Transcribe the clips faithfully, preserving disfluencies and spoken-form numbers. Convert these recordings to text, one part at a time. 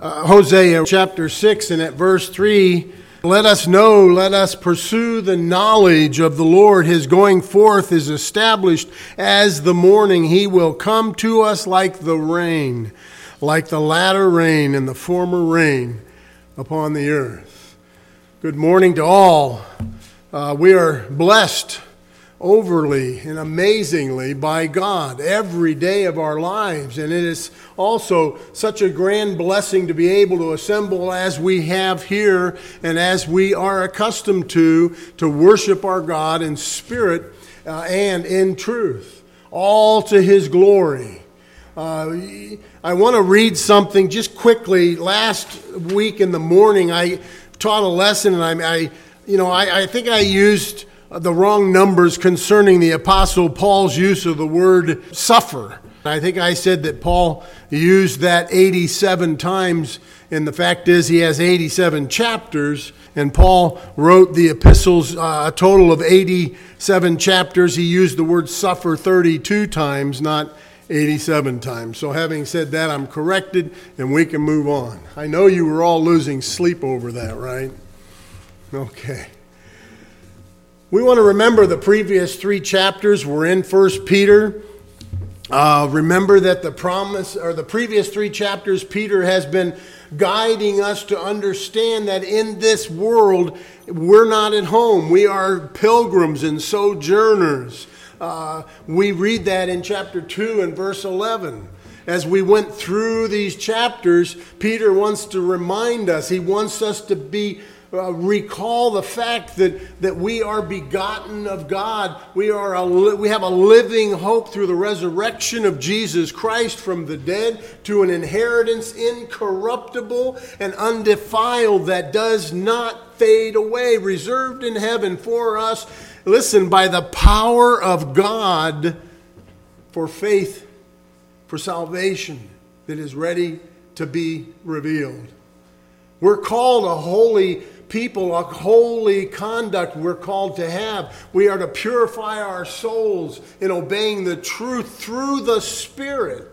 uh, Hosea chapter six and at verse three, let us know, let us pursue the knowledge of the Lord. His going forth is established as the morning. He will come to us like the rain, like the latter rain and the former rain upon the earth. Good morning to all. Uh, we are blessed overly and amazingly by God every day of our lives. And it is also such a grand blessing to be able to assemble as we have here and as we are accustomed to, to worship our God in spirit uh, and in truth, all to His glory. Uh, I want to read something just quickly. Last week in the morning, I taught a lesson, and I, I you know, I, I think I used the wrong numbers concerning the Apostle Paul's use of the word suffer. I think I said that Paul used that eighty-seven times, and the fact is he has eighty-seven chapters, and Paul wrote the epistles, uh, a total of eighty-seven chapters. He used the word suffer thirty-two times, not eighty-seven times. So having said that, I'm corrected, and we can move on. I know you were all losing sleep over that, right? Okay. We want to remember the previous three chapters. We're in First Peter. Uh, remember that the promise, or the previous three chapters, Peter has been guiding us to understand that in this world, we're not at home. We are pilgrims and sojourners. Uh, we read that in chapter two and verse eleven. As we went through these chapters, Peter wants to remind us, he wants us to be Uh, recall the fact that, that we are begotten of God. We are a li- we have a living hope through the resurrection of Jesus Christ from the dead to an inheritance incorruptible and undefiled that does not fade away, reserved in heaven for us. Listen, by the power of God for faith, for salvation that is ready to be revealed. We're called a holy people, a holy conduct we're called to have. We are to purify our souls in obeying the truth through the Spirit.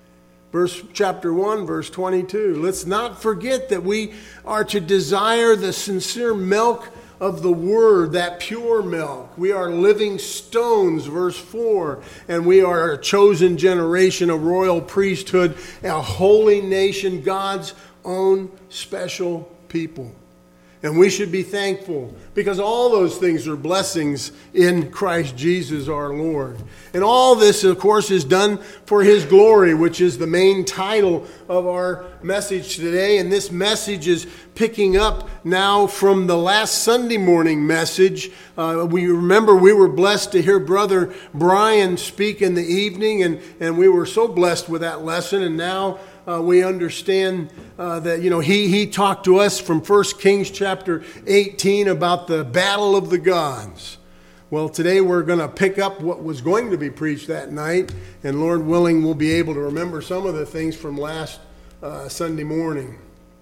Verse chapter one, verse twenty-two. Let's not forget that we are to desire the sincere milk of the Word, that pure milk. We are living stones, verse four, and we are a chosen generation, a royal priesthood, a holy nation, God's own special people. And we should be thankful because all those things are blessings in Christ Jesus our Lord. And all this, of course, is done for His glory, which is the main title of our message today. And this message is picking up now from the last Sunday morning message. Uh, we remember we were blessed to hear Brother Brian speak in the evening, and, and we were so blessed with that lesson. And now Uh, we understand uh, that, you know, he, he talked to us from First Kings chapter eighteen about the battle of the gods. Well, today we're going to pick up what was going to be preached that night, and Lord willing, we'll be able to remember some of the things from last uh, Sunday morning.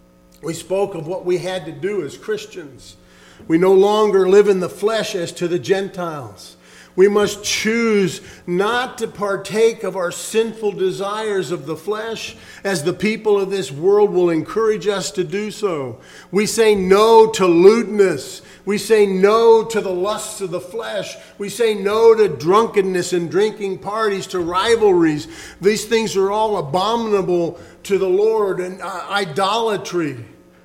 We spoke of what we had to do as Christians. We no longer live in the flesh as to the Gentiles. We must choose not to partake of our sinful desires of the flesh as the people of this world will encourage us to do so. We say no to lewdness. We say no to the lusts of the flesh. We say no to drunkenness and drinking parties, to rivalries. These things are all abominable to the Lord, and uh, idolatry.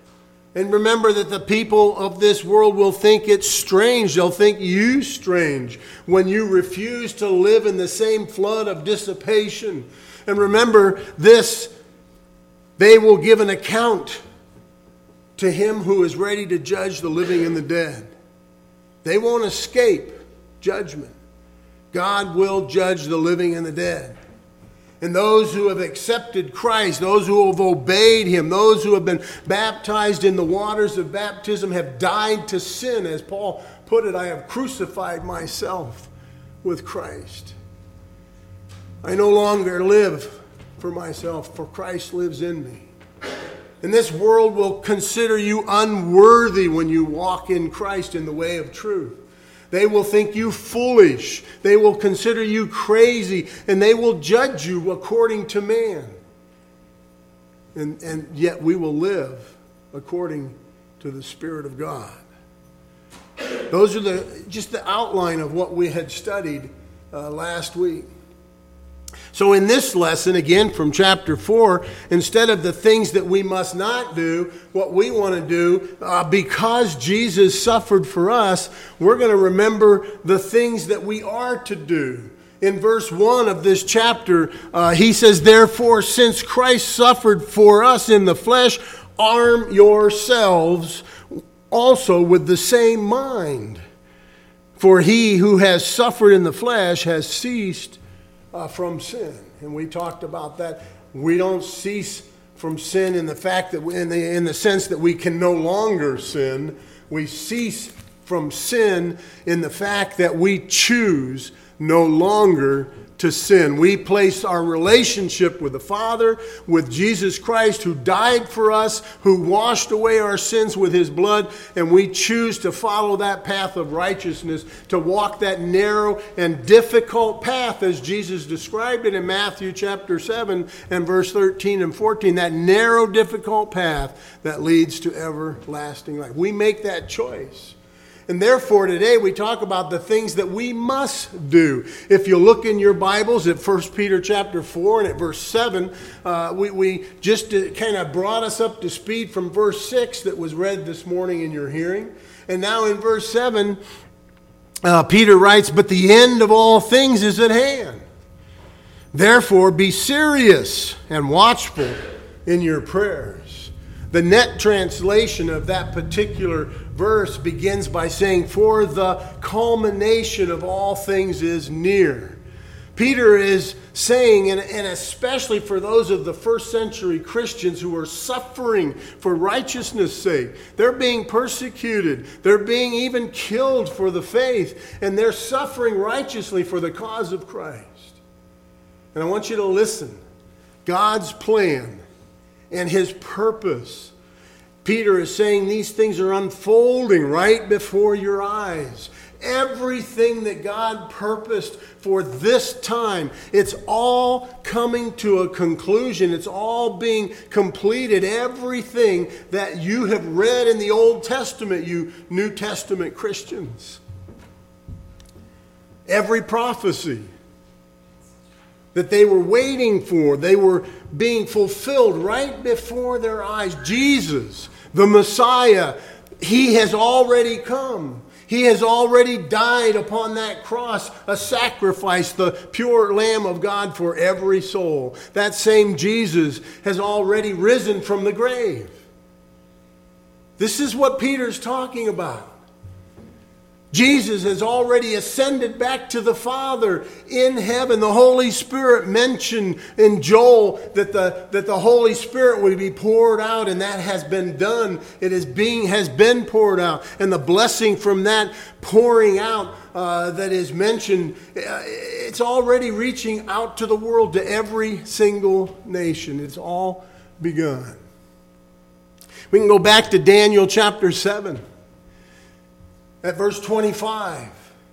And remember that the people of this world will think it's strange. They'll think you strange when you refuse to live in the same flood of dissipation. And remember this, they will give an account to Him who is ready to judge the living and the dead. They won't escape judgment. God will judge the living and the dead. And those who have accepted Christ, those who have obeyed Him, those who have been baptized in the waters of baptism have died to sin. As Paul put it, I have crucified myself with Christ. I no longer live for myself, for Christ lives in me. And this world will consider you unworthy when you walk in Christ in the way of truth. They will think you foolish. They will consider you crazy, and they will judge you according to man. and, and yet we will live according to the Spirit of God. Those are the just the outline of what we had studied uh, last week. So in this lesson, again from chapter four, instead of the things that we must not do, what we want to do, uh, because Jesus suffered for us, we're going to remember the things that we are to do. In verse one of this chapter, uh, he says, "Therefore, since Christ suffered for us in the flesh, arm yourselves also with the same mind. For he who has suffered in the flesh has ceased Uh, from sin." And we talked about that. We don't cease from sin in the fact that we, in the in the sense that we can no longer sin. We cease from sin in the fact that we choose no longer to sin. We place our relationship with the Father, with Jesus Christ, who died for us, who washed away our sins with his blood, and we choose to follow that path of righteousness, to walk that narrow and difficult path as Jesus described it in Matthew chapter seven and verse thirteen and fourteen, that narrow, difficult path that leads to everlasting life. We make that choice. And therefore, today we talk about the things that we must do. If you look in your Bibles at First Peter chapter four and at verse seven, uh, we, we just kind of brought us up to speed from verse six that was read this morning in your hearing. And now in verse seven, uh, Peter writes, "But the end of all things is at hand. Therefore, be serious and watchful in your prayers." The net translation of that particular verse begins by saying, "For the culmination of all things is near." Peter is saying, and, and especially for those of the first century Christians who are suffering for righteousness' sake, they're being persecuted, they're being even killed for the faith, and they're suffering righteously for the cause of Christ. And I want you to listen. God's plan and his purpose. Peter is saying these things are unfolding right before your eyes. Everything that God purposed for this time, it's all coming to a conclusion. It's all being completed. Everything that you have read in the Old Testament, you New Testament Christians. Every prophecy that they were waiting for, they were being fulfilled right before their eyes. Jesus, the Messiah, he has already come. He has already died upon that cross, a sacrifice, the pure Lamb of God for every soul. That same Jesus has already risen from the grave. This is what Peter's talking about. Jesus has already ascended back to the Father in heaven. The Holy Spirit mentioned in Joel that the, that the Holy Spirit would be poured out, and that has been done. It is being has been poured out. And the blessing from that pouring out uh, that is mentioned, uh, it's already reaching out to the world, to every single nation. It's all begun. We can go back to Daniel chapter seven. At verse twenty-five.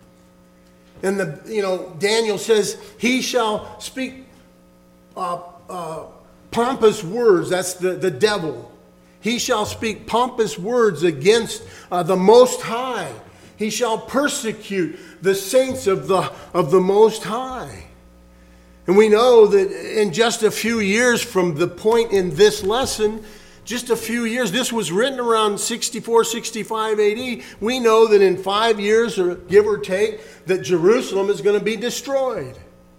And the you know Daniel says, "He shall speak uh, uh, pompous words." That's the, the devil. "He shall speak pompous words against uh, the Most High. He shall persecute the saints of the of the Most High." And we know that in just a few years from the point in this lesson, just a few years, this was written around sixty-four, sixty-five A D. We know that in five years, or give or take, that Jerusalem is going to be destroyed.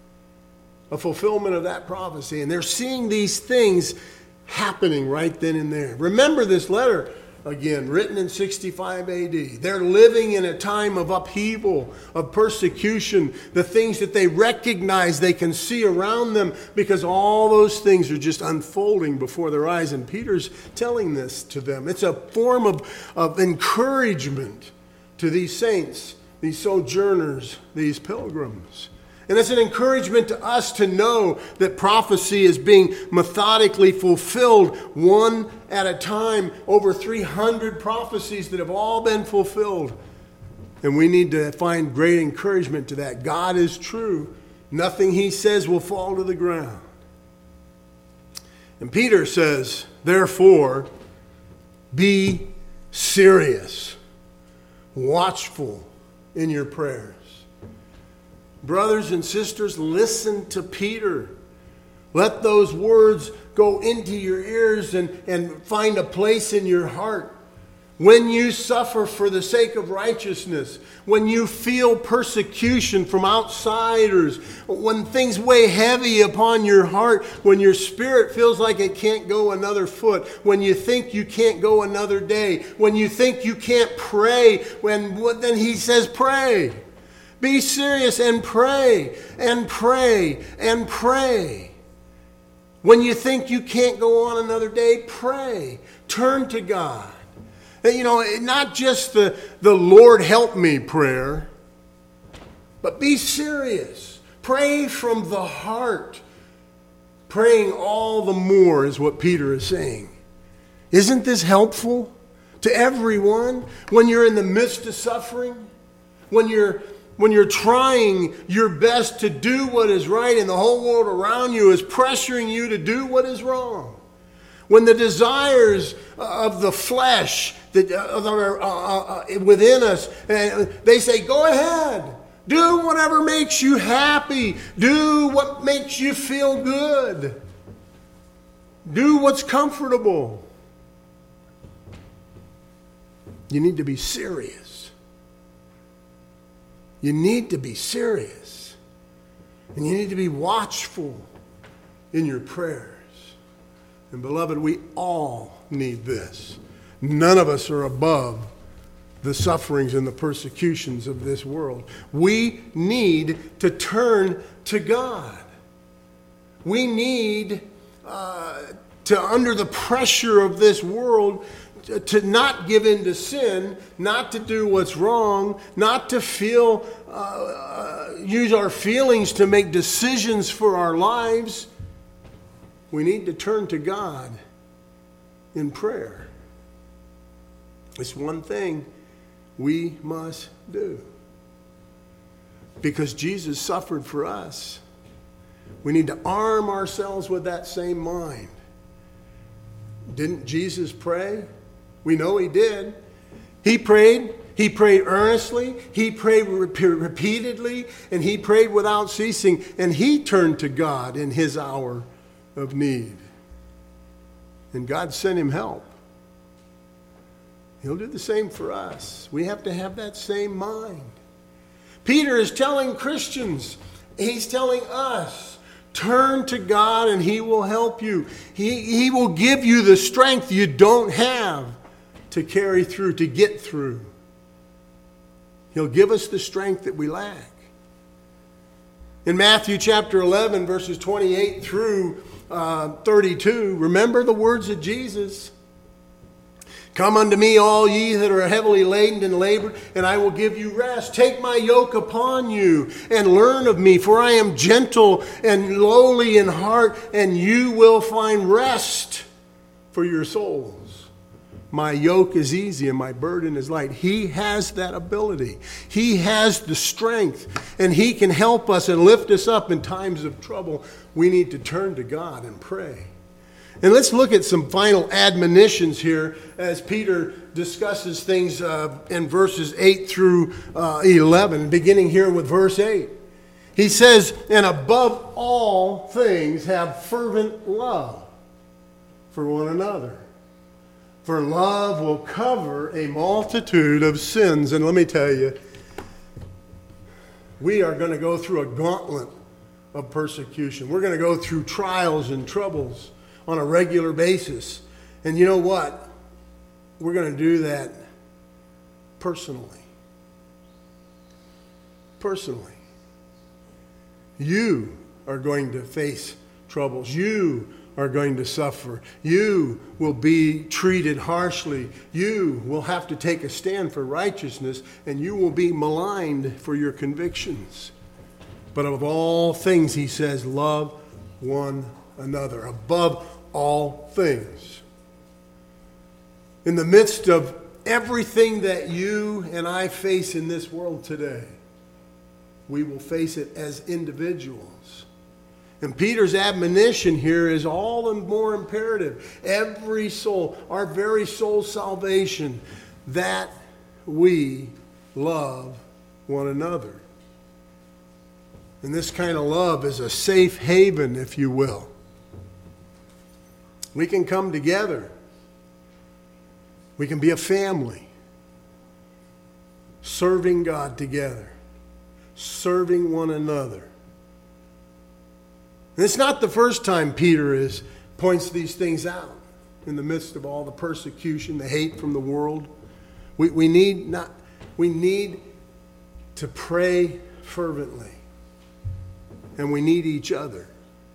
A fulfillment of that prophecy. And they're seeing these things happening right then and there. Remember this letter, again, written in sixty-five A D. They're living in a time of upheaval, of persecution, the things that they recognize, they can see around them, because all those things are just unfolding before their eyes. And Peter's telling this to them. It's a form of, of encouragement to these saints, these sojourners, these pilgrims. And it's an encouragement to us to know that prophecy is being methodically fulfilled one at a time. Over three hundred prophecies that have all been fulfilled. And we need to find great encouragement to that. God is true. Nothing he says will fall to the ground. And Peter says, therefore, be serious, watchful in your prayers. Brothers and sisters, listen to Peter. Let those words go into your ears and, and find a place in your heart. When you suffer for the sake of righteousness, when you feel persecution from outsiders, when things weigh heavy upon your heart, when your spirit feels like it can't go another foot, when you think you can't go another day, when you think you can't pray, when then he says pray. Be serious and pray and pray and pray. When you think you can't go on another day, pray. Turn to God. You know, not just the, the Lord help me prayer, but be serious. Pray from the heart. Praying all the more is what Peter is saying. Isn't this helpful to everyone when you're in the midst of suffering? When you're when you're trying your best to do what is right and the whole world around you is pressuring you to do what is wrong? When the desires of the flesh that are uh, uh, within us, uh, they say, go ahead. Do whatever makes you happy. Do what makes you feel good. Do what's comfortable. You need to be serious. You need to be serious. And you need to be watchful in your prayers. And beloved, we all need this. None of us are above the sufferings and the persecutions of this world. We need to turn to God. We need uh, to, under the pressure of this world, to, to not give in to sin, not to do what's wrong, not to feel, uh, uh, use our feelings to make decisions for our lives. We need to turn to God in prayer. It's one thing we must do. Because Jesus suffered for us. We need to arm ourselves with that same mind. Didn't Jesus pray? We know he did. He prayed. He prayed earnestly. He prayed repeatedly. And he prayed without ceasing. And he turned to God in his hour of need. And God sent him help. He'll do the same for us. We have to have that same mind. Peter is telling Christians, he's telling us, turn to God and he will help you. He, he will give you the strength you don't have to carry through, to get through. He'll give us the strength that we lack. In Matthew chapter eleven, verses twenty-eight through uh, thirty-two, remember the words of Jesus. Come unto me, all ye that are heavily laden and labored, and I will give you rest. Take my yoke upon you and learn of me, for I am gentle and lowly in heart, and you will find rest for your souls. My yoke is easy and my burden is light. He has that ability. He has the strength, and he can help us and lift us up in times of trouble. We need to turn to God and pray. And let's look at some final admonitions here as Peter discusses things uh, in verses eight through uh, eleven, beginning here with verse eight. He says, and above all things have fervent love for one another. For love will cover a multitude of sins. And let me tell you, we are going to go through a gauntlet of persecution. We're going to go through trials and troubles on a regular basis. And you know what? We're going to do that personally. Personally. You are going to face troubles. You are going to suffer. You will be treated harshly. You will have to take a stand for righteousness, and you will be maligned for your convictions. But of all things, he says, love one another. Above all things. In the midst of everything that you and I face in this world today, we will face it as individuals. And Peter's admonition here is all the more imperative. Every soul, our very soul's salvation, that we love one another. And this kind of love is a safe haven, if you will. We can come together. We can be a family, serving God together, serving one another. And it's not the first time Peter is points these things out in the midst of all the persecution, the hate from the world. We, we need not we need to pray fervently, and we need each other.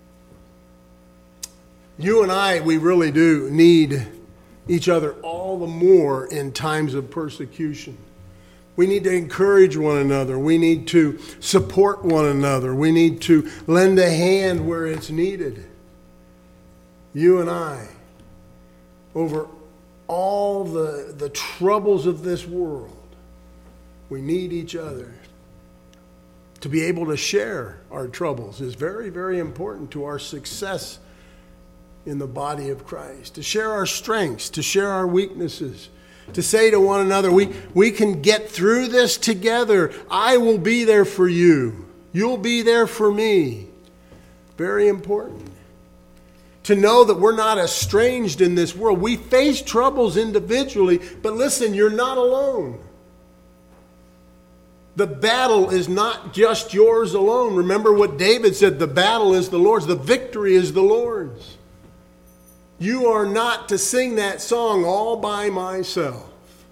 You and I, we really do need each other all the more in times of persecution. We need to encourage one another. We need to support one another. We need to lend a hand where it's needed. You and I, over all the, the troubles of this world, we need each other. To be able to share our troubles is very, very important to our success in the body of Christ. To share our strengths, to share our weaknesses. To say to one another, we, we can get through this together. I will be there for you. You'll be there for me. Very important. To know that we're not estranged in this world. We face troubles individually, but listen, you're not alone. The battle is not just yours alone. Remember what David said, the battle is the Lord's, the victory is the Lord's. You are not to sing that song all by myself.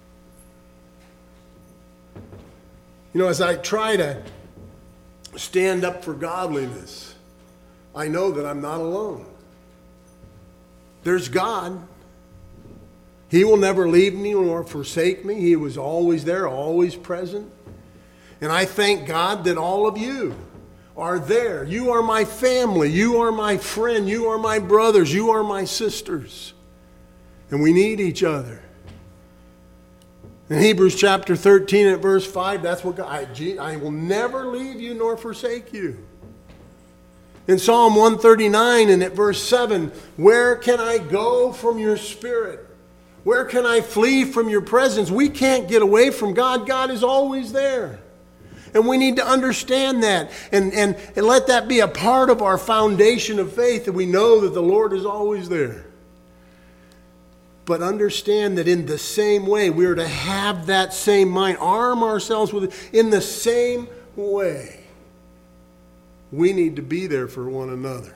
You know, as I try to stand up for godliness, I know that I'm not alone. There's God. He will never leave me nor forsake me. He was always there, always present. And I thank God that all of you are there. You are my family. You are my friend. You are my brothers. You are my sisters. And we need each other. In Hebrews chapter thirteen at verse five, that's what God, I, I will never leave you nor forsake you. In Psalm one thirty-nine and at verse seven, where can I go from your spirit? Where can I flee from your presence? We can't get away from God. God is always there. And we need to understand that and, and, and let that be a part of our foundation of faith, that we know that the Lord is always there. But understand that in the same way, we are to have that same mind, arm ourselves with it. In the same way, we need to be there for one another.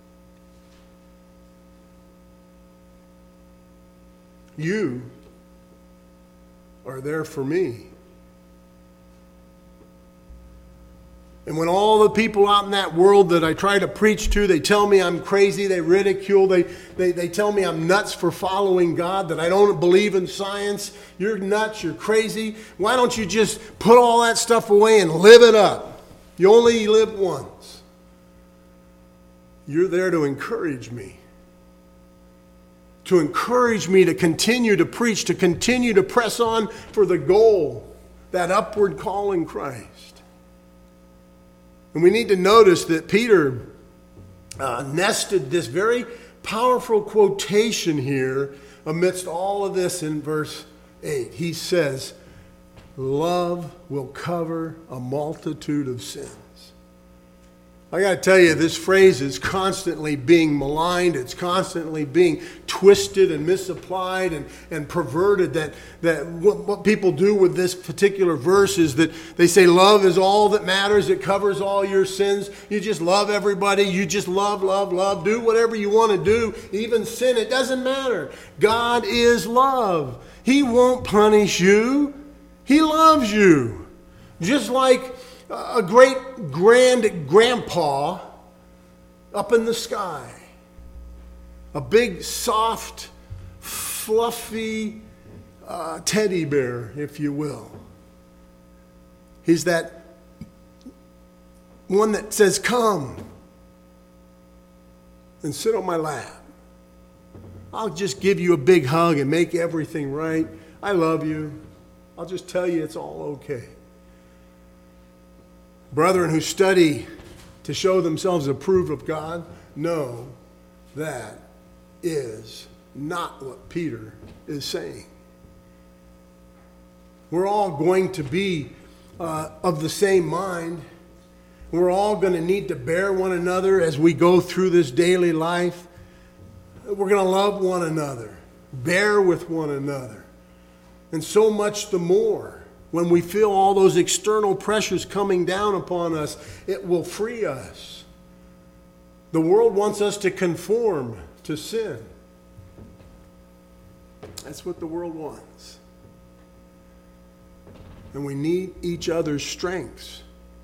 You are there for me. And when all the people out in that world that I try to preach to, they tell me I'm crazy, they ridicule, they, they, they tell me I'm nuts for following God, that I don't believe in science, you're nuts, you're crazy. Why don't you just put all that stuff away and live it up? You only live once. You're there to encourage me. To encourage me to continue to preach, to continue to press on for the goal, that upward call in Christ. And we need to notice that Peter uh, nested this very powerful quotation here amidst all of this in verse eight. He says, love will cover a multitude of sins. I got to tell you, this phrase is constantly being maligned. It's constantly being twisted and misapplied and, and perverted. That, that what, what people do with this particular verse is that they say love is all that matters. It covers all your sins. You just love everybody. You just love, love, love. Do whatever you want to do. Even sin. It doesn't matter. God is love. He won't punish you. He loves you. Just like a great grand grandpa up in the sky. A big, soft, fluffy uh, teddy bear, if you will. He's that one that says, come and sit on my lap. I'll just give you a big hug and make everything right. I love you. I'll just tell you it's all okay. Brethren who study to show themselves approved of God? No, that is not what Peter is saying. We're all going to be uh, of the same mind. We're all going to need to bear one another as we go through this daily life. We're going to love one another, bear with one another. And so much the more when we feel all those external pressures coming down upon us, it will free us. The world wants us to conform to sin. That's what the world wants. And we need each other's strengths.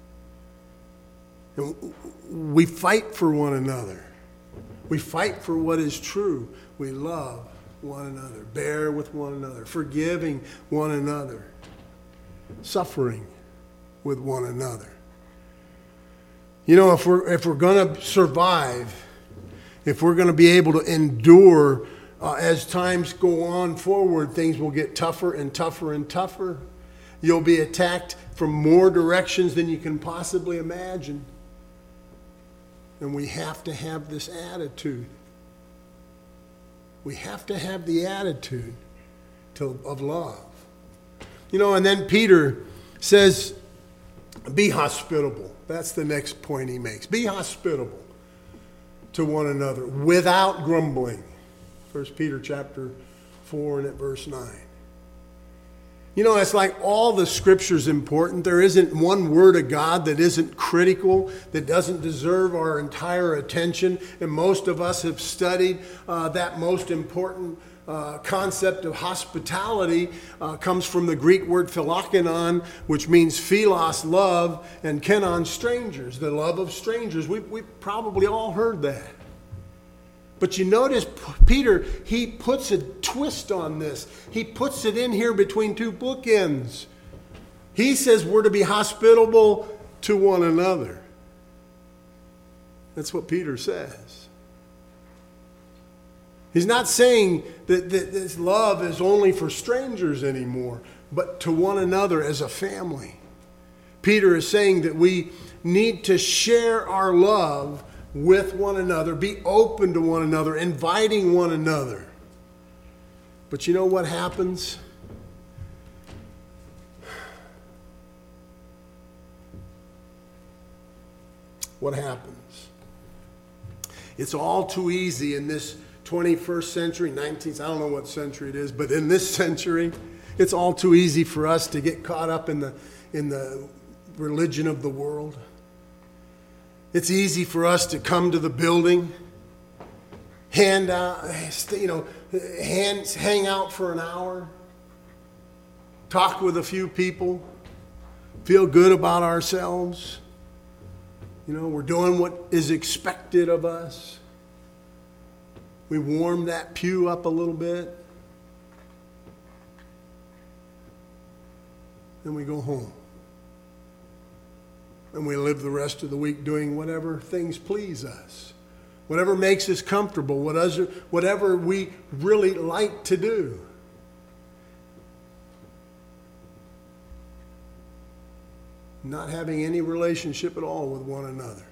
And we fight for one another. We fight for what is true. We love one another, bear with one another, forgiving one another, suffering with one another. You know, if we're if we're going to survive, if we're going to be able to endure uh, as times go on forward, things will get tougher and tougher and tougher. You'll be attacked from more directions than you can possibly imagine. And we have to have this attitude. We have to have the attitude to, of love. You know, and then Peter says, be hospitable. That's the next point he makes. Be hospitable to one another without grumbling. First Peter chapter four and at verse nine. You know, it's like all the Scripture's important. There isn't one word of God that isn't critical, that doesn't deserve our entire attention. And most of us have studied uh, that most important uh, concept of hospitality uh, comes from the Greek word philokenon, which means philos, love, and kenon, strangers, the love of strangers. We've, we've probably all heard that. But you notice Peter, he puts a twist on this. He puts it in here between two bookends. He says we're to be hospitable to one another. That's what Peter says. He's not saying that, that this love is only for strangers anymore, but to one another as a family. Peter is saying that we need to share our love with one another, be open to one another, inviting one another. But you know what happens? What happens? It's all too easy in this twenty-first century, nineteenth, I don't know what century it is, but in this century, it's all too easy for us to get caught up in the in the religion of the world. It's easy for us to come to the building, hand out, you know, hands, hang out for an hour, talk with a few people, feel good about ourselves. You know, we're doing what is expected of us. We warm that pew up a little bit. Then we go home. And we live the rest of the week doing whatever things please us, whatever makes us comfortable, whatever we really like to do. Not having any relationship at all with one another.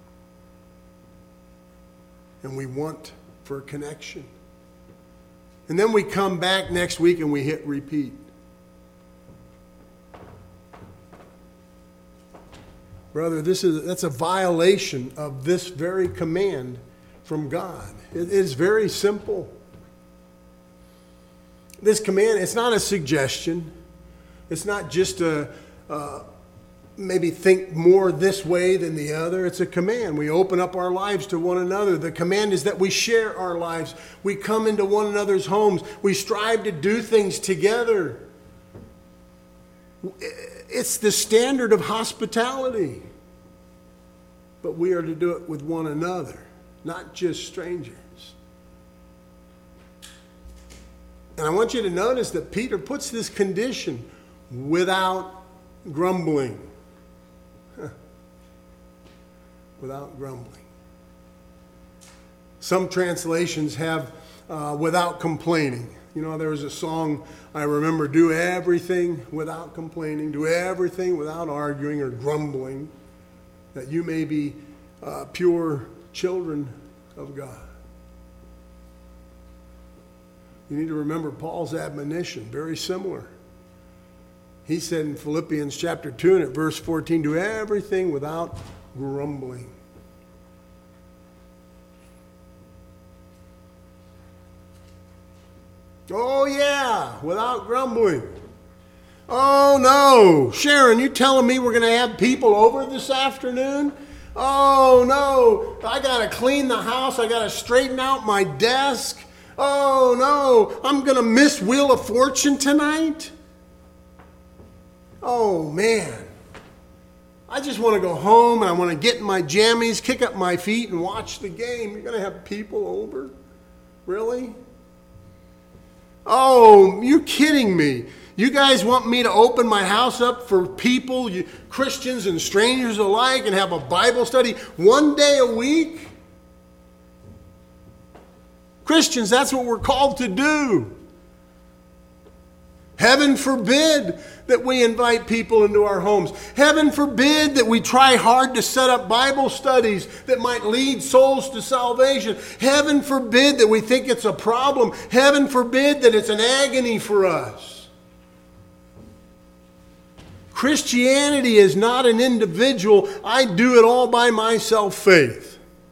And we want for a connection. And then we come back next week and we hit repeat. Brother, this is that's a violation of this very command from God. It is very simple. This command, it's not a suggestion. It's not just a uh, maybe think more this way than the other. It's a command. We open up our lives to one another. The command is that we share our lives. We come into one another's homes. We strive to do things together. It's the standard of hospitality. But we are to do it with one another, not just strangers. And I want you to notice that Peter puts this condition, without grumbling. Without grumbling. Some translations have uh, without complaining. You know, there was a song I remember, do everything without complaining, do everything without arguing or grumbling, that you may be uh, pure children of God. You need to remember Paul's admonition, very similar. He said in Philippians chapter two and at verse fourteen, do everything without grumbling. Oh yeah, without grumbling. Oh no, Sharon, you telling me we're going to have people over this afternoon? Oh no, I got to clean the house. I got to straighten out my desk. Oh no, I'm going to miss Wheel of Fortune tonight. Oh man, I just want to go home and I want to get in my jammies, kick up my feet and watch the game. You're going to have people over? Really? Oh, you're kidding me. You guys want me to open my house up for people, you, Christians and strangers alike, and have a Bible study one day a week? Christians, that's what we're called to do. Heaven forbid that we invite people into our homes. Heaven forbid that we try hard to set up Bible studies that might lead souls to salvation. Heaven forbid that we think it's a problem. Heaven forbid that it's an agony for us. Christianity is not an individual, I do it all by myself faith.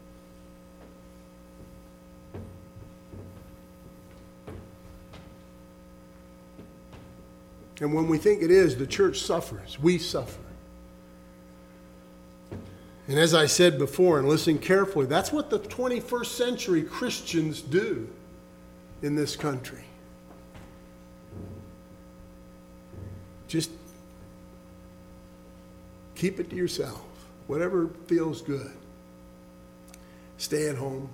And when we think it is, the church suffers. We suffer. And as I said before, and listen carefully, that's what the twenty-first century Christians do in this country. Just keep it to yourself. Whatever feels good. Stay at home.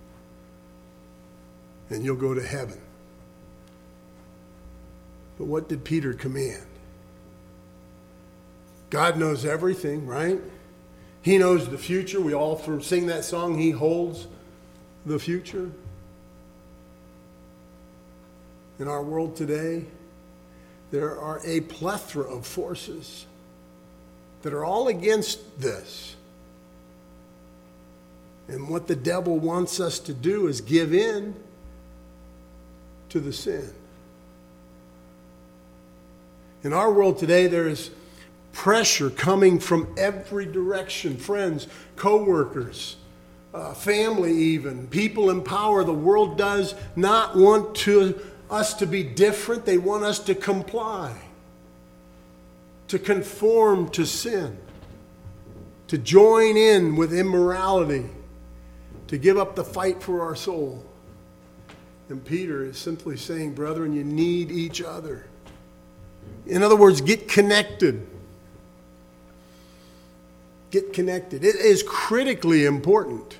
And you'll go to heaven. But what did Peter command? God knows everything, right? He knows the future. We all sing that song, He holds the future. In our world today, there are a plethora of forces that are all against this. And what the devil wants us to do is give in to the sin. In our world today, there is pressure coming from every direction. Friends, co-workers, uh, family even, people in power. The world does not want to, us to be different. They want us to comply, to conform to sin, to join in with immorality, to give up the fight for our soul. And Peter is simply saying, brethren, you need each other. In other words, get connected. Get connected. It is critically important.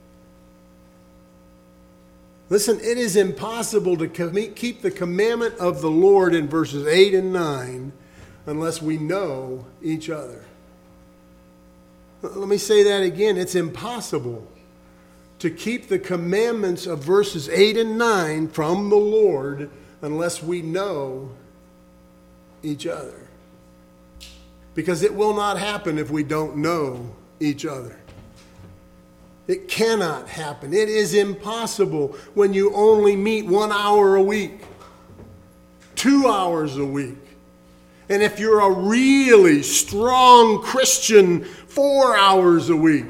Listen, it is impossible to keep the commandment of the Lord in verses eight and nine unless we know each other. Let me say that again. It's impossible to keep the commandments of verses eight and nine from the Lord unless we know each other. Because it will not happen if we don't know each other. It cannot happen. It is impossible when you only meet one hour a week, two hours a week. And if you're a really strong Christian, four hours a week.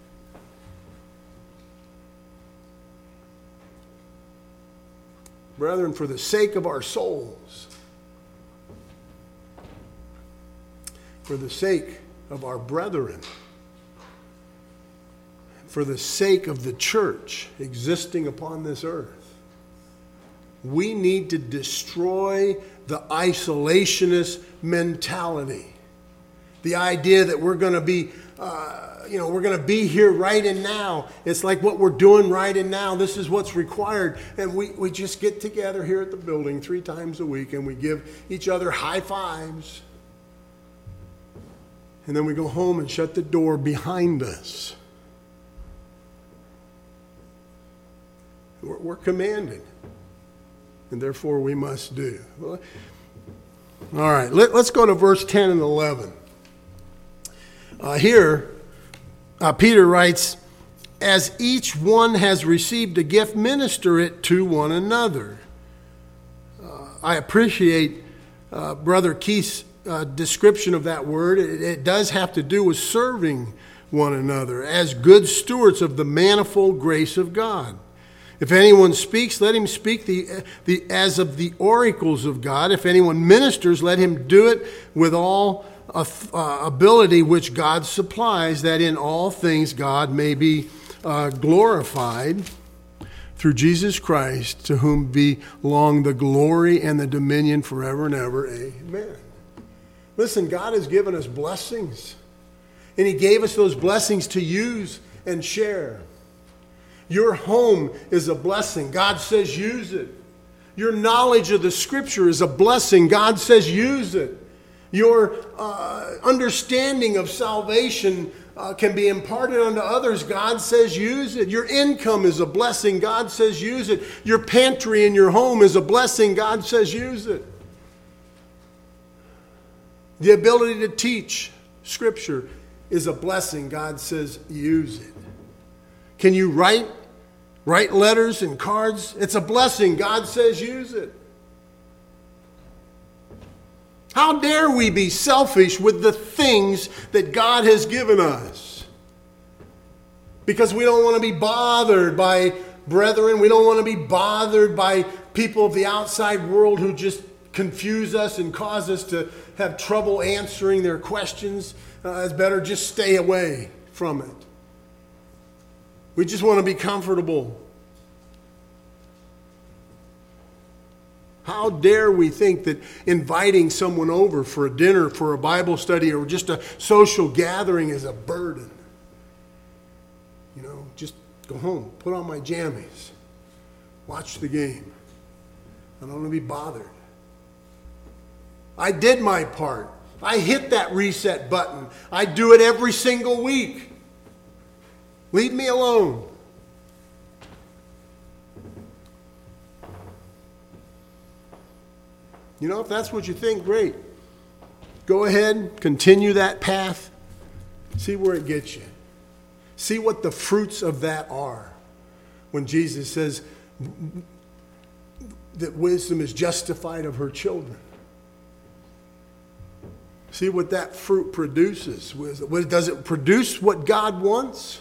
Brethren, for the sake of our souls, for the sake of our brethren, for the sake of the church existing upon this earth, we need to destroy the isolationist mentality. The idea that we're going to be, uh, you know, we're going to be here right and now. It's like what we're doing right and now. This is what's required. And we, we just get together here at the building three times a week and we give each other high fives. And then we go home and shut the door behind us. We're, we're commanded. And therefore we must do. Well, all right, let, let's go to verse ten and eleven. Uh, here, uh, Peter writes, as each one has received a gift, minister it to one another. Uh, I appreciate uh, Brother Keith's uh, description of that word. It, it does have to do with serving one another as good stewards of the manifold grace of God. If anyone speaks, let him speak the, the, as of the oracles of God. If anyone ministers, let him do it with all uh, ability which God supplies, that in all things God may be uh, glorified through Jesus Christ, to whom belong the glory and the dominion forever and ever. Amen. Listen, God has given us blessings, and He gave us those blessings to use and share. Your home is a blessing. God says use it. Your knowledge of the Scripture is a blessing. God says use it. Your uh, understanding of salvation uh, can be imparted unto others. God says use it. Your income is a blessing. God says use it. Your pantry in your home is a blessing. God says use it. The ability to teach Scripture is a blessing. God says use it. Can you write? Write letters and cards? It's a blessing. God says use it. How dare we be selfish with the things that God has given us? Because we don't want to be bothered by brethren. We don't want to be bothered by people of the outside world who just confuse us and cause us to have trouble answering their questions. Uh, it's better just stay away from it. We just want to be comfortable. How dare we think that inviting someone over for a dinner, for a Bible study, or just a social gathering is a burden? You know, just go home, put on my jammies, watch the game. I don't want to be bothered. I did my part. I hit that reset button. I do it every single week. Leave me alone. You know, if that's what you think, great. Go ahead, continue that path. See where it gets you. See what the fruits of that are. When Jesus says that wisdom is justified of her children. See what that fruit produces. Does it produce what God wants?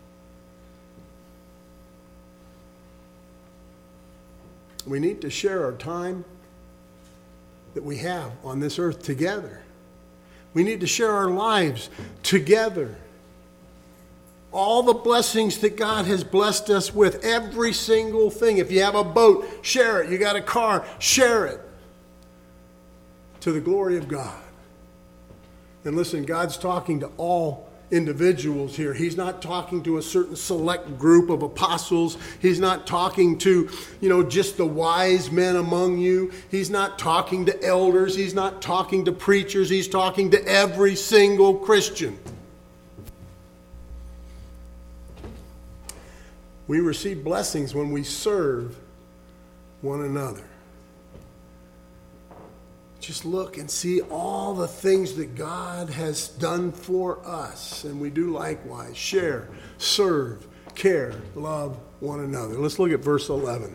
We need to share our time that we have on this earth together. We need to share our lives together. All the blessings that God has blessed us with, every single thing. If you have a boat, share it. You got a car, share it. To the glory of God. And listen, God's talking to all individuals here. He's not talking to a certain select group of apostles. He's not talking to, you know, just the wise men among you. He's not talking to elders. He's not talking to preachers. He's talking to every single Christian. We receive blessings when we serve one another. Just look and see all the things that God has done for us. And we do likewise. Share, serve, care, love one another. Let's look at verse eleven.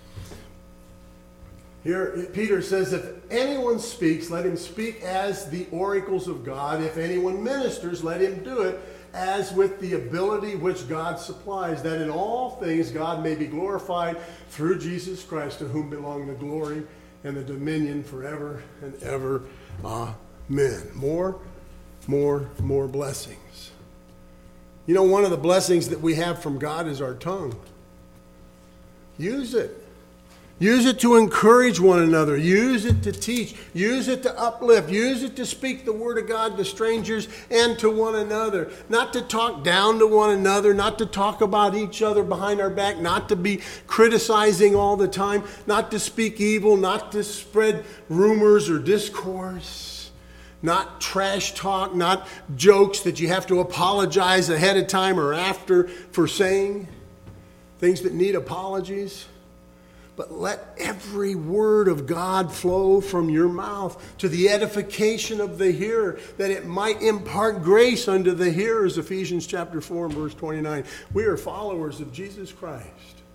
Here, Peter says, if anyone speaks, let him speak as the oracles of God. If anyone ministers, let him do it as with the ability which God supplies, that in all things God may be glorified through Jesus Christ, to whom belong the glory and the dominion forever and ever. Amen. More, more, more blessings. You know, one of the blessings that we have from God is our tongue. Use it. Use it to encourage one another. Use it to teach. Use it to uplift. Use it to speak the word of God to strangers and to one another. Not to talk down to one another. Not to talk about each other behind our back. Not to be criticizing all the time. Not to speak evil. Not to spread rumors or discourse. Not trash talk. Not jokes that you have to apologize ahead of time or after for saying. Things that need apologies. but let every word of God flow from your mouth to the edification of the hearer, that it might impart grace unto the hearers. Ephesians chapter four and verse twenty-nine. We are followers of Jesus Christ.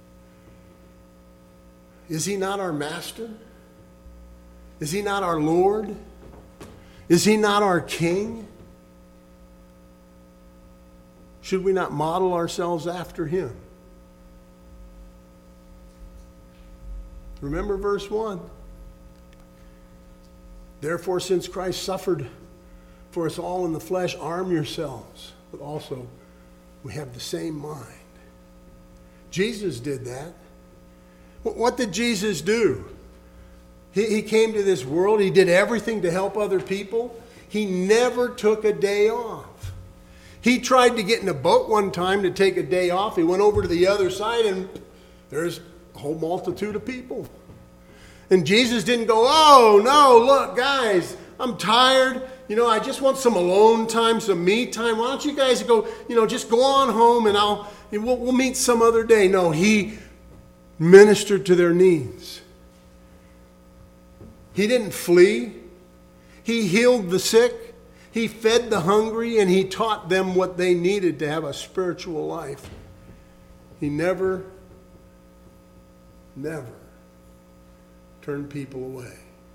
Is he not our master? Is he not our Lord? Is he not our King? Should we not model ourselves after him? Remember verse one. Therefore, since Christ suffered for us all in the flesh, arm yourselves. But also, we have the same mind. Jesus did that. What did Jesus do? He, he came to this world. He did everything to help other people. He never took a day off. He tried to get in a boat one time to take a day off. He went over to the other side and there's a whole multitude of people. And Jesus didn't go, oh, no, look, guys, I'm tired. You know, I just want some alone time, some me time. Why don't you guys go, you know, just go on home and I'll, we'll, we'll meet some other day. No, he ministered to their needs. He didn't flee. He healed the sick. He fed the hungry, and he taught them what they needed to have a spiritual life. He never, never turned people away.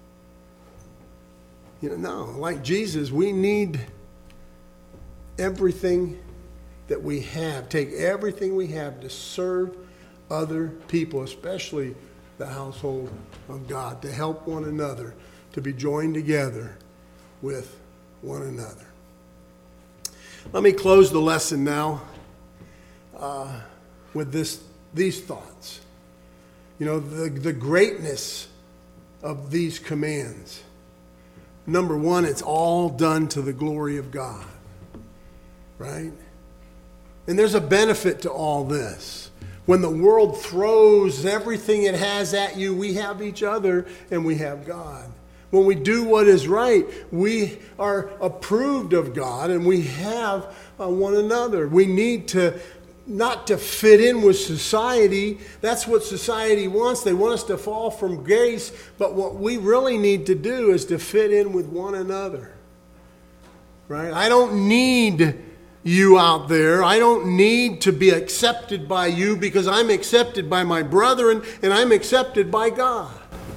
You know, no, like Jesus, we need everything that we have. Take everything we have to serve other people, especially the household of God, to help one another, to be joined together with one another. Let me close the lesson now uh, with this these thoughts. You know, the, the greatness of these commands. Number one, it's all done to the glory of God, right? And there's a benefit to all this. When the world throws everything it has at you, we have each other and we have God. When we do what is right, we are approved of God and we have uh, one another. We need to not to fit in with society. That's what society wants. They want us to fall from grace. But what we really need to do is to fit in with one another. Right? I don't need you out there. I don't need to be accepted by you because I'm accepted by my brethren and I'm accepted by God.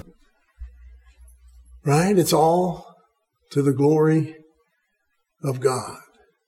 Right? It's all to the glory of God.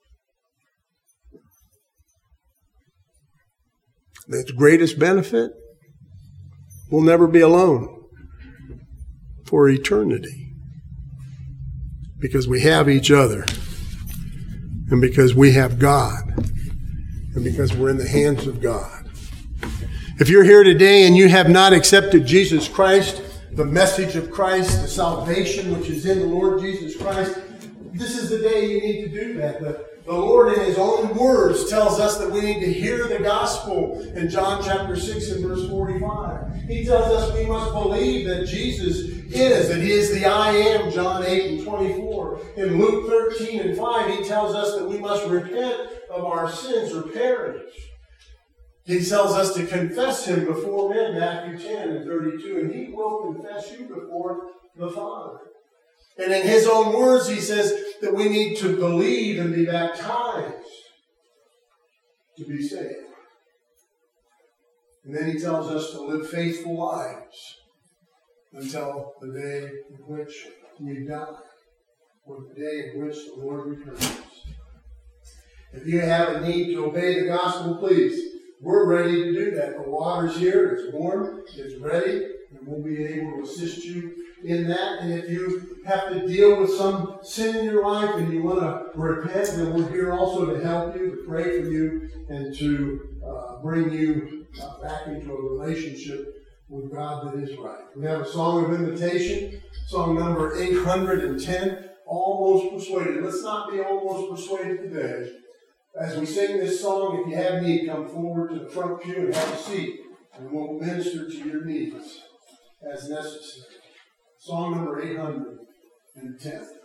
Its greatest benefit, we'll never be alone for eternity because we have each other and because we have God and because we're in the hands of God. If you're here today and you have not accepted Jesus Christ, the message of Christ, the salvation which is in the Lord Jesus Christ, this is the day you need to do that. The, the Lord in his own words tells us that we need to hear the gospel in John chapter six and verse forty-five. He tells us we must believe that Jesus is, that he is the I am, John eight and twenty-four. In Luke thirteen and five, he tells us that we must repent of our sins or perish. He tells us to confess him before men, Matthew ten and thirty-two, and he will confess you before the Father. And in his own words, he says that we need to believe and be baptized to be saved. And then he tells us to live faithful lives until the day in which we die, or the day in which the Lord returns. If you have a need to obey the gospel, please. We're ready to do that. The water's here, it's warm, it's ready, and we'll be able to assist you in that. And if you have to deal with some sin in your life and you want to repent, then we're here also to help you, to pray for you, and to uh, bring you uh, back into a relationship with God that is right. We have a song of invitation, song number eight hundred ten, Almost Persuaded. Let's not be almost persuaded today. As we sing this song, if you have need, come forward to the front pew and have a seat, and we'll minister to your needs as necessary. Song number eight hundred ten.